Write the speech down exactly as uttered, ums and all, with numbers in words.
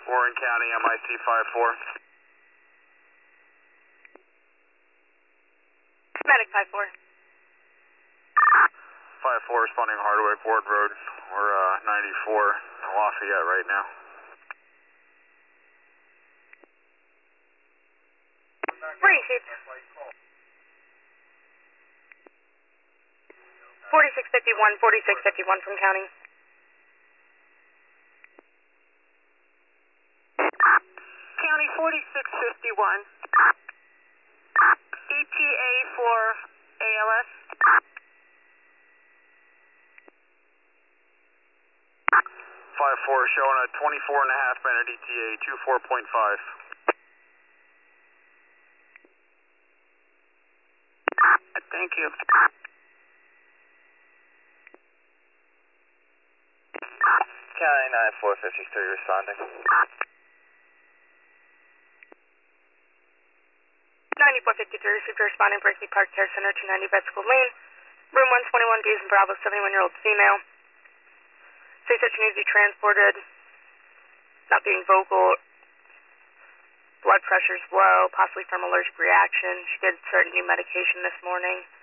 Warren County, M I C five four. Medic five four. five four responding to Hardaway Ford Road. We're uh, ninety-four Lafayette right now. Where are you, Chief? forty-six fifty-one, forty-six fifty-one from County. County forty-six fifty-one. E T A for A L S. five four showing a twenty-four and a half minute E T A, twenty-four point five. Thank you. County nine four fifty-three responding. ninety-four fifty-three received a responding Berkeley Park Care Center, two ninety Vesicle Lane. Room one twenty-one, B's and Bravo, seventy-one-year-old female. Say such needs to be transported. Not being vocal. Blood pressure's low, possibly from allergic reaction. She did start new medication this morning.